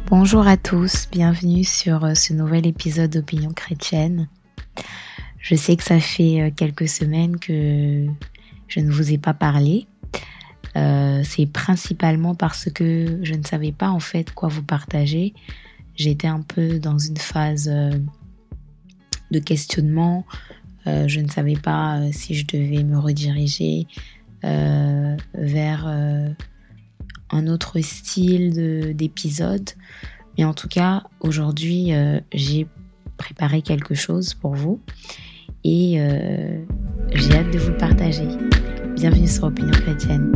Bonjour à tous, bienvenue sur ce nouvel épisode d'Opinion chrétienne. Je sais que ça fait quelques semaines que je ne vous ai pas parlé. C'est principalement parce que je ne savais pas en fait quoi vous partager. J'étais un peu dans une phase de questionnement. Je ne savais pas si je devais me rediriger vers un autre style d'épisode. Mais en tout cas, aujourd'hui, j'ai préparé quelque chose pour vous et j'ai hâte de vous le partager. Bienvenue sur Opinion chrétienne.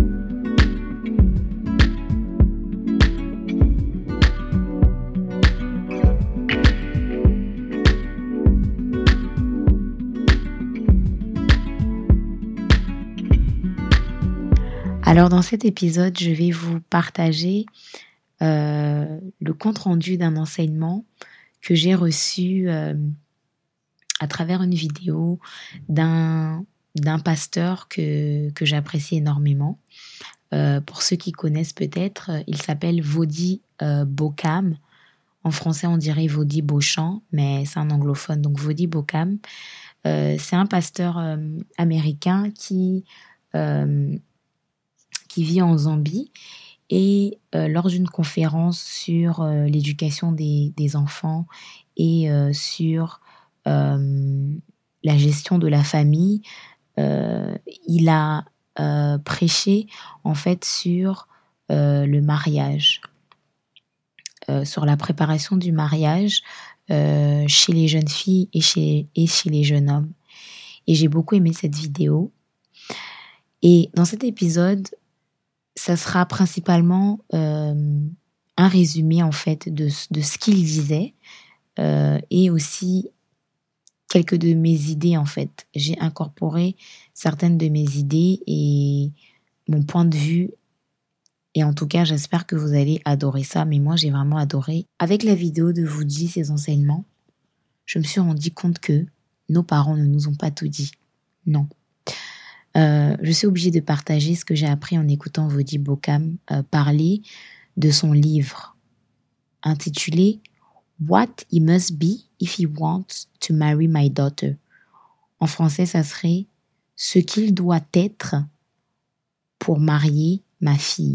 Alors dans cet épisode, je vais vous partager le compte-rendu d'un enseignement que j'ai reçu à travers une vidéo d'un pasteur que j'apprécie énormément. Pour ceux qui connaissent peut-être, il s'appelle Voddie Baucham. En français, on dirait Voddie Beauchamp, mais c'est un anglophone, donc Voddie Baucham. C'est un pasteur américain qui vit en Zambie et lors d'une conférence sur l'éducation des enfants et sur la gestion de la famille, il a prêché en fait sur le mariage, sur la préparation du mariage chez les jeunes filles et chez les jeunes hommes. Et j'ai beaucoup aimé cette vidéo. Et dans cet épisode, ça sera principalement un résumé en fait de ce qu'il disait et aussi quelques de mes idées en fait. J'ai incorporé certaines de mes idées et mon point de vue et en tout cas j'espère que vous allez adorer ça, mais moi j'ai vraiment adoré. Avec la vidéo de Voddie, ces enseignements, je me suis rendu compte que nos parents ne nous ont pas tout dit. Non. Je suis obligée de partager ce que j'ai appris en écoutant Voddie Baucham parler de son livre intitulé What He Must Be If He Wants to Marry My Daughter. En français, ça serait ce qu'il doit être pour marier ma fille.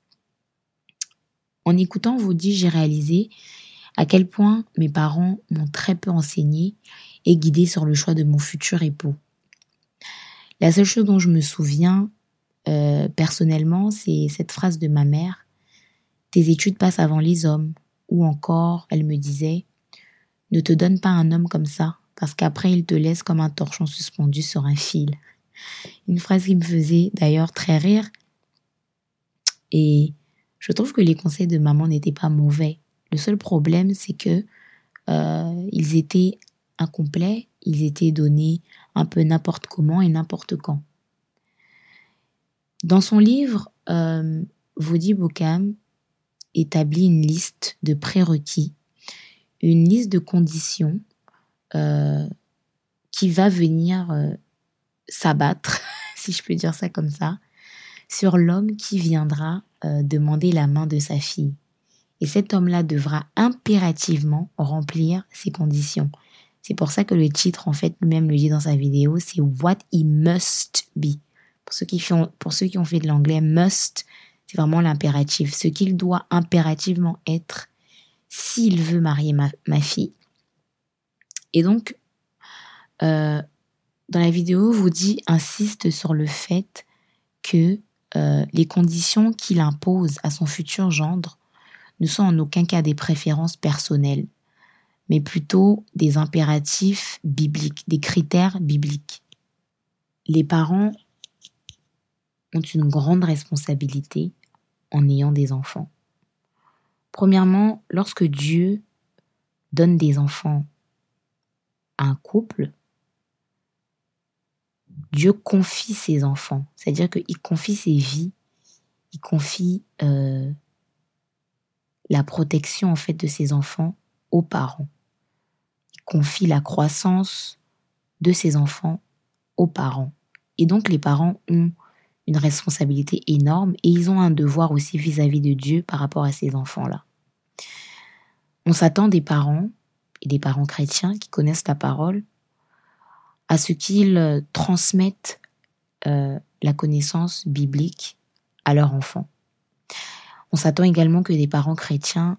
En écoutant Voddie, j'ai réalisé à quel point mes parents m'ont très peu enseigné et guidé sur le choix de mon futur époux. La seule chose dont je me souviens personnellement, c'est cette phrase de ma mère. Tes études passent avant les hommes. Ou encore, elle me disait, ne te donne pas un homme comme ça, parce qu'après il te laisse comme un torchon suspendu sur un fil. Une phrase qui me faisait d'ailleurs très rire. Et je trouve que les conseils de maman n'étaient pas mauvais. Le seul problème, c'est que ils étaient incomplets, ils étaient donnés un peu n'importe comment et n'importe quand. Dans son livre, Voddie Baucham établit une liste de prérequis, une liste de conditions qui va venir s'abattre, si je peux dire ça comme ça, sur l'homme qui viendra demander la main de sa fille. Et cet homme-là devra impérativement remplir ces conditions. C'est pour ça que le titre, en fait, lui-même le dit dans sa vidéo, c'est What He Must Be. Pour ceux qui ont fait de l'anglais, must, c'est vraiment l'impératif. Ce qu'il doit impérativement être s'il veut marier ma fille. Et donc, dans la vidéo, Voddie insiste sur le fait que les conditions qu'il impose à son futur gendre ne sont en aucun cas des préférences personnelles, mais plutôt des impératifs bibliques, des critères bibliques. Les parents ont une grande responsabilité en ayant des enfants. Premièrement, lorsque Dieu donne des enfants à un couple, Dieu confie ses enfants, c'est-à-dire qu'il confie ses vies, il confie la protection en fait de ses enfants aux parents. Il confie la croissance de ses enfants aux parents. Et donc les parents ont une responsabilité énorme et ils ont un devoir aussi vis-à-vis de Dieu par rapport à ces enfants-là. On s'attend des parents, et des parents chrétiens qui connaissent la parole, à ce qu'ils transmettent la connaissance biblique à leurs enfants. On s'attend également que des parents chrétiens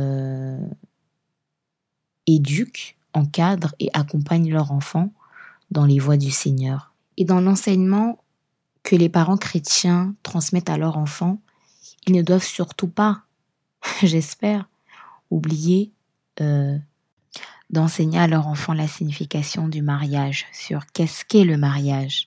éduquent, encadrent et accompagnent leurs enfants dans les voies du Seigneur. Et dans l'enseignement que les parents chrétiens transmettent à leurs enfants, ils ne doivent surtout pas, j'espère, oublier d'enseigner à leurs enfants la signification du mariage, sur qu'est-ce qu'est le mariage.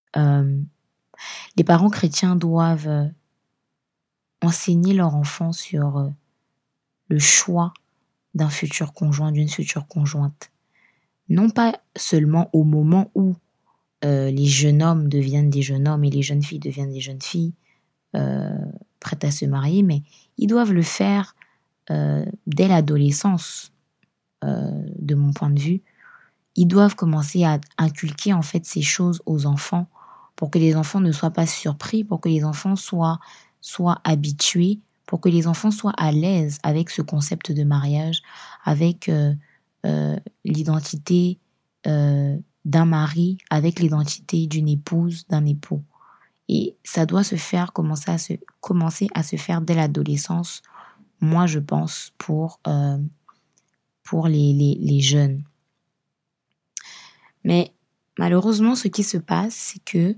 Les parents chrétiens doivent enseigner leurs enfants sur le choix d'un futur conjoint, d'une future conjointe. Non pas seulement au moment où les jeunes hommes deviennent des jeunes hommes et les jeunes filles deviennent des jeunes filles prêtes à se marier, mais ils doivent le faire dès l'adolescence, de mon point de vue. Ils doivent commencer à inculquer en fait ces choses aux enfants pour que les enfants ne soient pas surpris, pour que les enfants soient habitués, pour que les enfants soient à l'aise avec ce concept de mariage, avec l'identité d'un mari, avec l'identité d'une épouse, d'un époux. Et ça doit commencer à se faire dès l'adolescence, moi je pense, pour les jeunes. Mais malheureusement, ce qui se passe, c'est que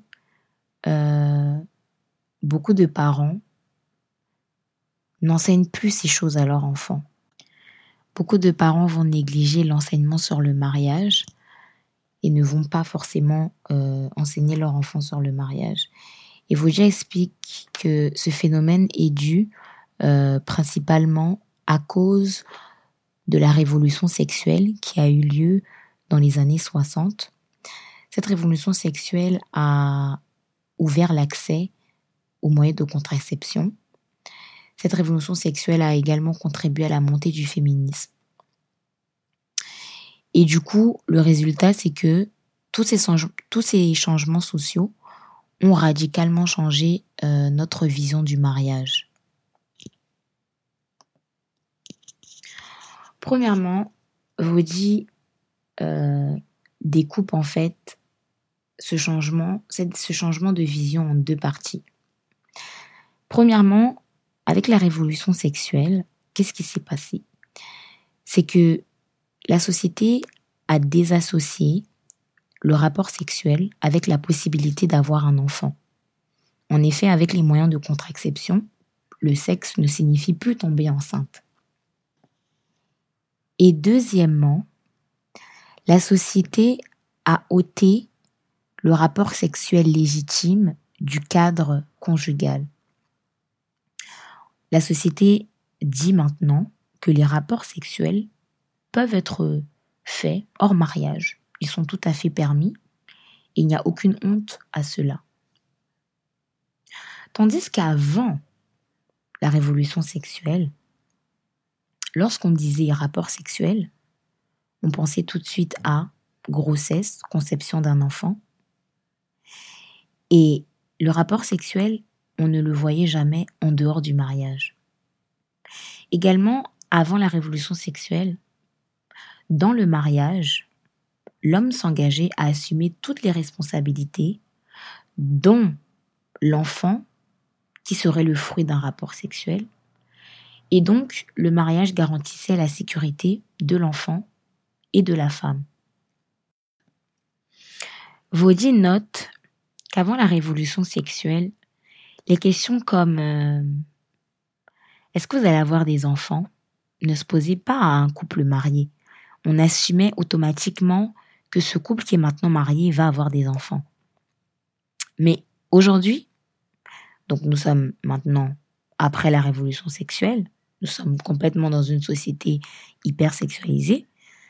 beaucoup de parents n'enseignent plus ces choses à leurs enfants. Beaucoup de parents vont négliger l'enseignement sur le mariage et ne vont pas forcément enseigner leurs enfants sur le mariage. Et Vaudia explique que ce phénomène est dû principalement à cause de la révolution sexuelle qui a eu lieu dans les années 60. Cette révolution sexuelle a ouvert l'accès aux moyens de contraception. Cette révolution sexuelle a également contribué à la montée du féminisme. Et du coup, le résultat, c'est que tous ces changements sociaux ont radicalement changé notre vision du mariage. Premièrement, Vaudi découpe en fait ce changement de vision en deux parties. Premièrement, avec la révolution sexuelle, qu'est-ce qui s'est passé? C'est que la société a désassocié le rapport sexuel avec la possibilité d'avoir un enfant. En effet, avec les moyens de contraception, le sexe ne signifie plus tomber enceinte. Et deuxièmement, la société a ôté le rapport sexuel légitime du cadre conjugal. La société dit maintenant que les rapports sexuels peuvent être faits hors mariage. Ils sont tout à fait permis et il n'y a aucune honte à cela. Tandis qu'avant la révolution sexuelle, lorsqu'on disait rapport sexuel, on pensait tout de suite à grossesse, conception d'un enfant. Et le rapport sexuel, on ne le voyait jamais en dehors du mariage. Également, avant la révolution sexuelle, dans le mariage, l'homme s'engageait à assumer toutes les responsabilités, dont l'enfant qui serait le fruit d'un rapport sexuel. Et donc, le mariage garantissait la sécurité de l'enfant et de la femme. Vaudi note qu'avant la révolution sexuelle, les questions comme est-ce que vous allez avoir des enfants ne se posaient pas à un couple marié. On assumait automatiquement que ce couple qui est maintenant marié va avoir des enfants. Mais aujourd'hui, donc nous sommes maintenant après la révolution sexuelle, nous sommes complètement dans une société hyper sexualisée.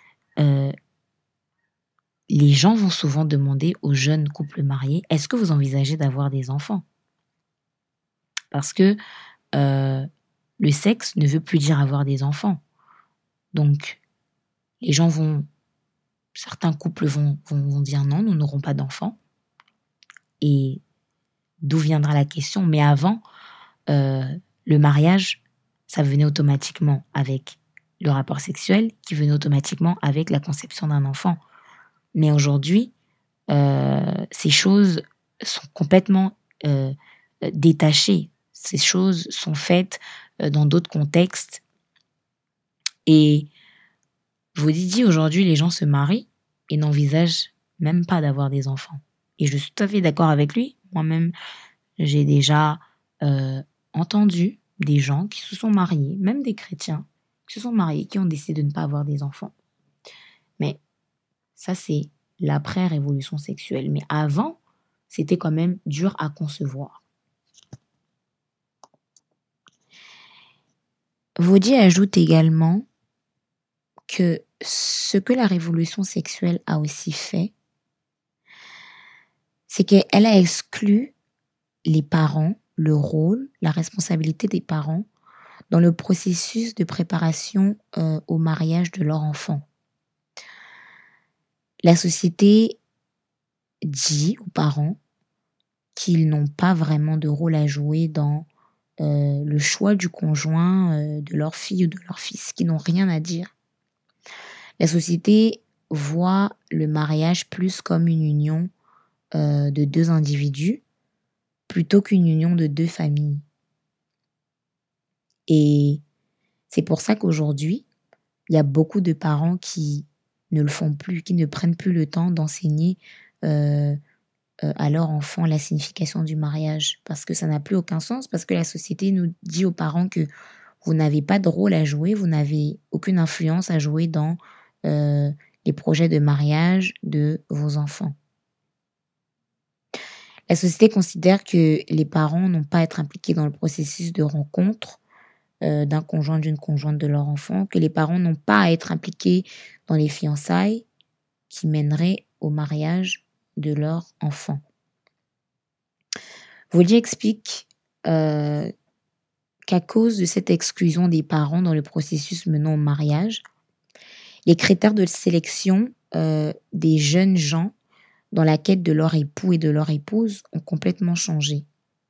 Les gens vont souvent demander aux jeunes couples mariés, est-ce que vous envisagez d'avoir des enfants? Parce que le sexe ne veut plus dire avoir des enfants. Donc, certains couples vont dire non, nous n'aurons pas d'enfants. Et d'où viendra la question? Mais avant, le mariage, ça venait automatiquement avec le rapport sexuel qui venait automatiquement avec la conception d'un enfant. Mais aujourd'hui, ces choses sont complètement détachées. Ces choses sont faites dans d'autres contextes. Et je vous dis, aujourd'hui, les gens se marient et n'envisagent même pas d'avoir des enfants. Et je suis tout à fait d'accord avec lui. Moi-même, j'ai déjà entendu des gens qui se sont mariés, même des chrétiens, qui se sont mariés, qui ont décidé de ne pas avoir des enfants. Mais ça, c'est l'après-révolution sexuelle. Mais avant, c'était quand même dur à concevoir. Vaudier ajoute également que ce que la révolution sexuelle a aussi fait, c'est qu'elle a exclu les parents, le rôle, la responsabilité des parents dans le processus de préparation au mariage de leur enfant. La société dit aux parents qu'ils n'ont pas vraiment de rôle à jouer dans le choix du conjoint de leur fille ou de leur fils, qui n'ont rien à dire. La société voit le mariage plus comme une union de deux individus plutôt qu'une union de deux familles. Et c'est pour ça qu'aujourd'hui, il y a beaucoup de parents qui ne le font plus, qui ne prennent plus le temps d'enseigner à leur enfant la signification du mariage, parce que ça n'a plus aucun sens, parce que la société nous dit aux parents que vous n'avez pas de rôle à jouer, vous n'avez aucune influence à jouer dans les projets de mariage de vos enfants. La société considère que les parents n'ont pas à être impliqués dans le processus de rencontre d'un conjoint, d'une conjointe de leur enfant, que les parents n'ont pas à être impliqués dans les fiançailles qui mèneraient au mariage de leur enfant. Vaudier explique qu'à cause de cette exclusion des parents dans le processus menant au mariage, les critères de sélection des jeunes gens dans la quête de leur époux et de leur épouse ont complètement changé.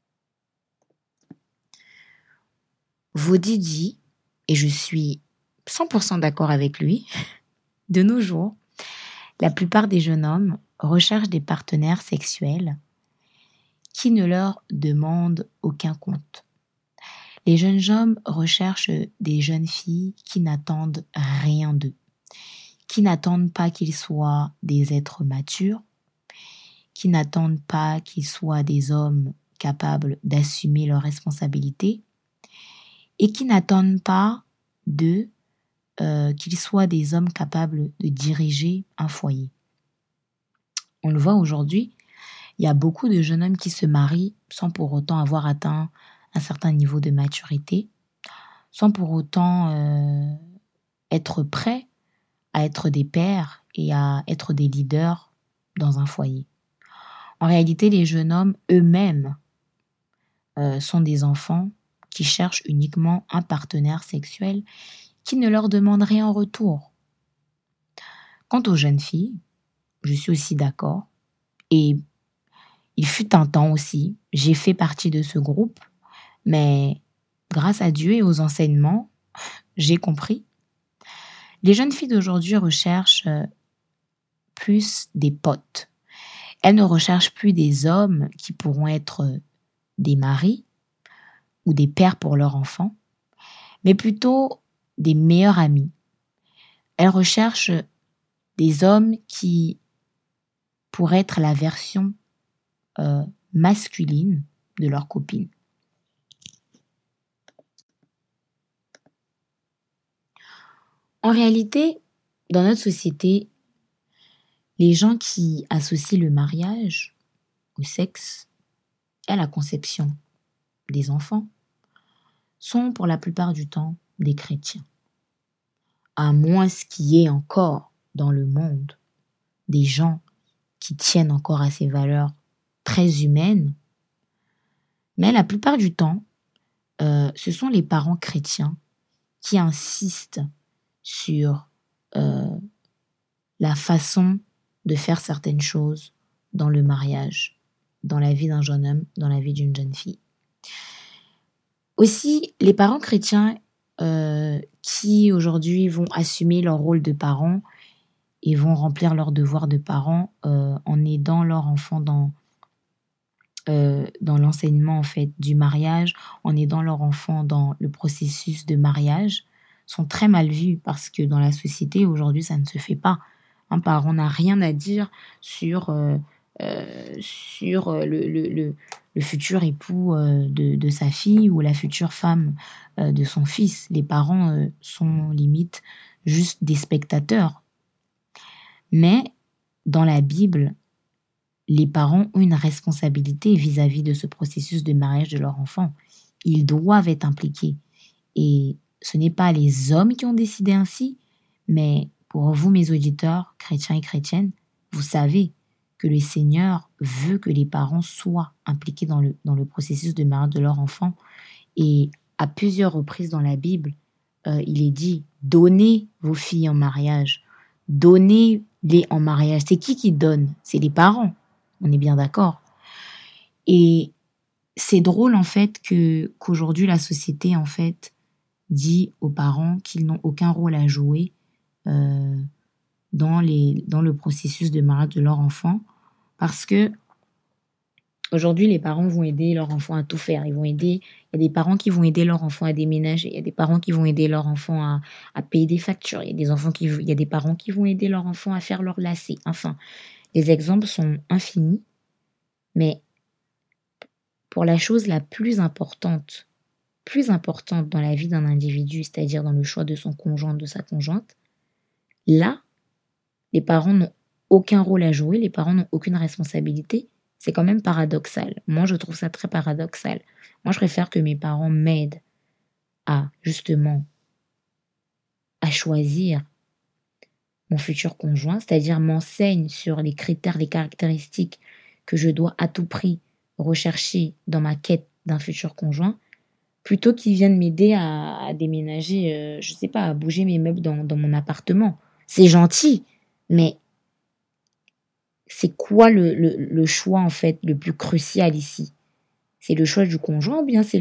Vaudier dit, et je suis 100% d'accord avec lui, de nos jours, la plupart des jeunes hommes recherchent des partenaires sexuels qui ne leur demandent aucun compte. Les jeunes hommes recherchent des jeunes filles qui n'attendent rien d'eux, qui n'attendent pas qu'ils soient des êtres matures, qui n'attendent pas qu'ils soient des hommes capables d'assumer leurs responsabilités et qui n'attendent pas d'eux qu'ils soient des hommes capables de diriger un foyer. On le voit aujourd'hui, il y a beaucoup de jeunes hommes qui se marient sans pour autant avoir atteint un certain niveau de maturité, sans pour autant être prêts à être des pères et à être des leaders dans un foyer. En réalité, les jeunes hommes eux-mêmes sont des enfants qui cherchent uniquement un partenaire sexuel qui ne leur demande rien en retour. Quant aux jeunes filles, je suis aussi d'accord. Et il fut un temps aussi, j'ai fait partie de ce groupe, mais grâce à Dieu et aux enseignements, j'ai compris. Les jeunes filles d'aujourd'hui recherchent plus des potes. Elles ne recherchent plus des hommes qui pourront être des maris ou des pères pour leurs enfants, mais plutôt des meilleurs amis. Elles recherchent des hommes qui pourraient être la version masculine de leur copine. En réalité, dans notre société, les gens qui associent le mariage au sexe et à la conception des enfants sont pour la plupart du temps des chrétiens. À moins qu'il y ait encore dans le monde des gens qui tiennent encore à ces valeurs très humaines, mais la plupart du temps, ce sont les parents chrétiens qui insistent sur la façon de faire certaines choses dans le mariage, dans la vie d'un jeune homme, dans la vie d'une jeune fille. Aussi, les parents chrétiens qui aujourd'hui vont assumer leur rôle de parents et vont remplir leur devoir de parents en aidant leur enfant dans l'enseignement en fait du mariage, en aidant leur enfant dans le processus de mariage, sont très mal vus parce que dans la société aujourd'hui ça ne se fait pas. Un parent n'a rien à dire sur le futur époux de sa fille ou la future femme de son fils. Les parents sont limite juste des spectateurs. Mais dans la Bible, les parents ont une responsabilité vis-à-vis de ce processus de mariage de leur enfant. Ils doivent être impliqués. Et ce n'est pas les hommes qui ont décidé ainsi, mais pour vous, mes auditeurs, chrétiens et chrétiennes, vous savez que le Seigneur veut que les parents soient impliqués dans le processus de mariage de leur enfant. Et à plusieurs reprises dans la Bible, il est dit, donnez vos filles en mariage, donnez-les en mariage. C'est qui donne? C'est les parents. On est bien d'accord. Et c'est drôle en fait qu'aujourd'hui la société en fait dit aux parents qu'ils n'ont aucun rôle à jouer dans le processus de mariage de leur enfant, parce que aujourd'hui les parents vont aider leur enfant à tout faire. Il y a des parents qui vont aider leur enfant à déménager, il y a des parents qui vont aider leur enfant à payer des factures, il y a des parents qui vont aider leur enfant à faire leurs lacets. Enfin, les exemples sont infinis, mais pour la chose la plus importante dans la vie d'un individu, c'est-à-dire dans le choix de son conjoint, de sa conjointe, là, les parents n'ont aucun rôle à jouer, les parents n'ont aucune responsabilité. C'est quand même paradoxal. Moi, je trouve ça très paradoxal. Moi, je préfère que mes parents m'aident justement, à choisir mon futur conjoint, c'est-à-dire m'enseignent sur les critères, les caractéristiques que je dois à tout prix rechercher dans ma quête d'un futur conjoint, plutôt qu'ils viennent m'aider à déménager, je sais pas, à bouger mes meubles dans mon appartement. C'est gentil, mais c'est quoi le choix en fait le plus crucial ici? C'est le choix du conjoint ou bien c'est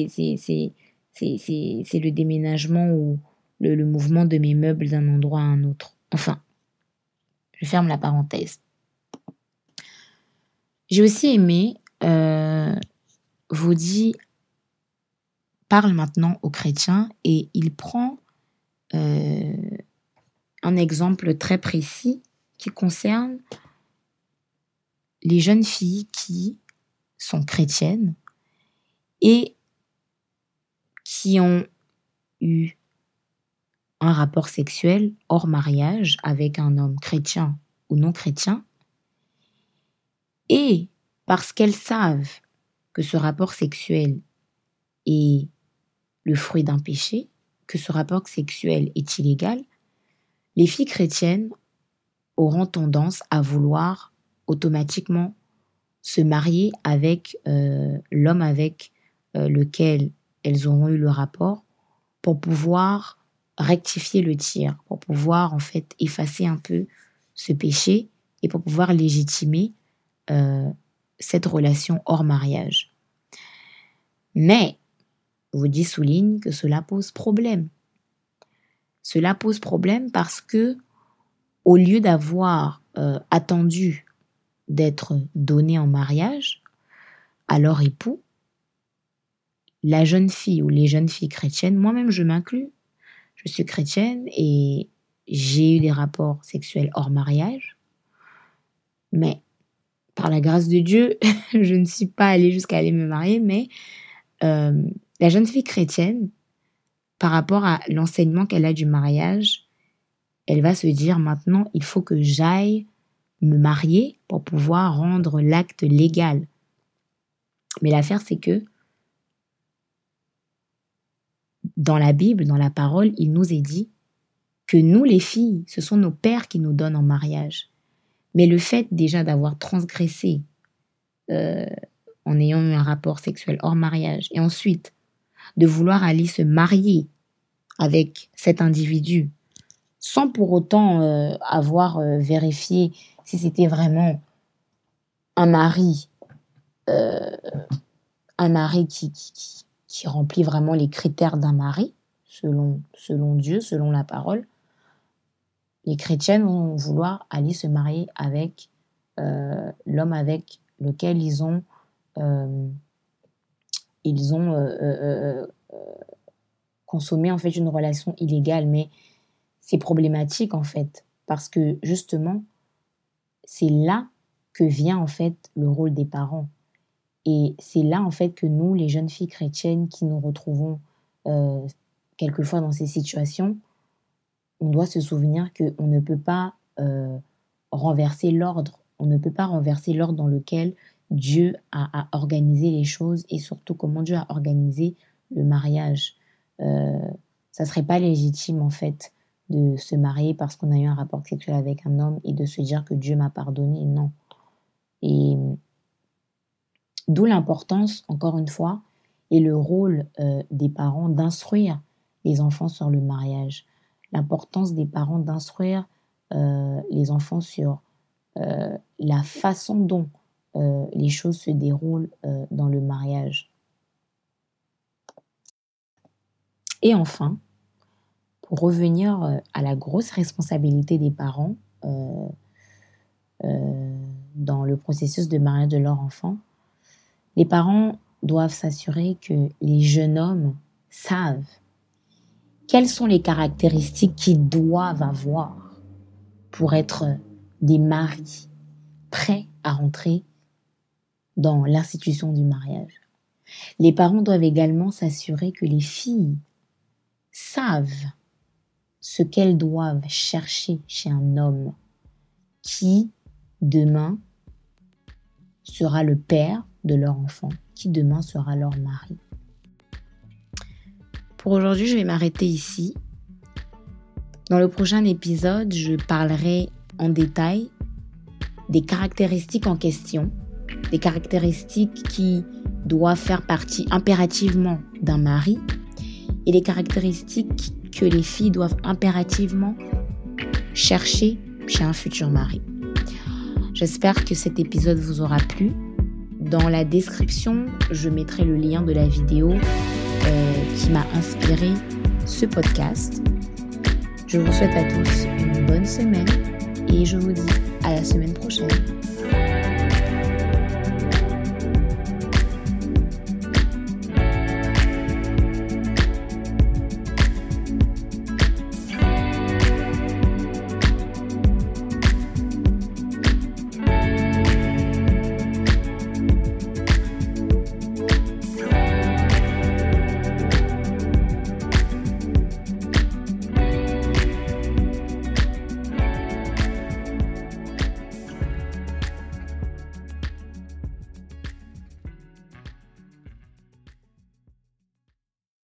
le déménagement ou le mouvement de mes meubles d'un endroit à un autre? Enfin, je ferme la parenthèse. J'ai aussi aimé Vaudi parle maintenant aux chrétiens et il prend un exemple très précis qui concerne les jeunes filles qui sont chrétiennes et qui ont eu un rapport sexuel hors mariage avec un homme chrétien ou non chrétien, et parce qu'elles savent que ce rapport sexuel est le fruit d'un péché, que ce rapport sexuel est illégal, les filles chrétiennes auront tendance à vouloir automatiquement se marier avec l'homme avec lequel elles auront eu le rapport pour pouvoir rectifier le tir, pour pouvoir en fait effacer un peu ce péché et pour pouvoir légitimer cette relation hors mariage. Mais Vaudi souligne que cela pose problème. Cela pose problème parce que au lieu d'avoir attendu d'être donné en mariage à leur époux, la jeune fille ou les jeunes filles chrétiennes, moi-même je m'inclus, je suis chrétienne et j'ai eu des rapports sexuels hors mariage, mais par la grâce de Dieu, je ne suis pas allée jusqu'à aller me marier, mais la jeune fille chrétienne, par rapport à l'enseignement qu'elle a du mariage, elle va se dire maintenant, il faut que j'aille me marier pour pouvoir rendre l'acte légal. Mais l'affaire, c'est que dans la Bible, dans la parole, il nous est dit que nous, les filles, ce sont nos pères qui nous donnent en mariage. Mais le fait déjà d'avoir transgressé en ayant eu un rapport sexuel hors mariage et ensuite de vouloir aller se marier avec cet individu sans pour autant avoir vérifié si c'était vraiment un mari qui remplit vraiment les critères d'un mari, selon Dieu, selon la parole, les chrétiennes vont vouloir aller se marier avec l'homme avec lequel ils ont consommé en fait une relation illégale. Mais c'est problématique en fait, parce que justement, c'est là que vient en fait le rôle des parents. Et c'est là en fait que nous, les jeunes filles chrétiennes qui nous retrouvons quelquefois dans ces situations, on doit se souvenir qu'on ne peut pas renverser l'ordre. On ne peut pas renverser l'ordre dans lequel Dieu a organisé les choses, et surtout comment Dieu a organisé le mariage. Ça serait pas légitime en fait de se marier parce qu'on a eu un rapport sexuel avec un homme et de se dire que Dieu m'a pardonné. Non. Et d'où l'importance, encore une fois, et le rôle des parents d'instruire les enfants sur le mariage. L'importance des parents d'instruire les enfants sur la façon dont les choses se déroulent dans le mariage. Et enfin, pour revenir à la grosse responsabilité des parents dans le processus de mariage de leur enfant, les parents doivent s'assurer que les jeunes hommes savent quelles sont les caractéristiques qu'ils doivent avoir pour être des maris prêts à rentrer dans l'institution du mariage. Les parents doivent également s'assurer que les filles savent ce qu'elles doivent chercher chez un homme qui, demain, sera le père de leur enfant, qui demain sera leur mari. Pour aujourd'hui, je vais m'arrêter ici. Dans le prochain épisode, je parlerai en détail des caractéristiques en question, des caractéristiques qui doivent faire partie impérativement d'un mari et les caractéristiques que les filles doivent impérativement chercher chez un futur mari. J'espère que cet épisode vous aura plu. Dans la description, je mettrai le lien de la vidéo qui m'a inspiré ce podcast. Je vous souhaite à tous une bonne semaine et je vous dis à la semaine prochaine.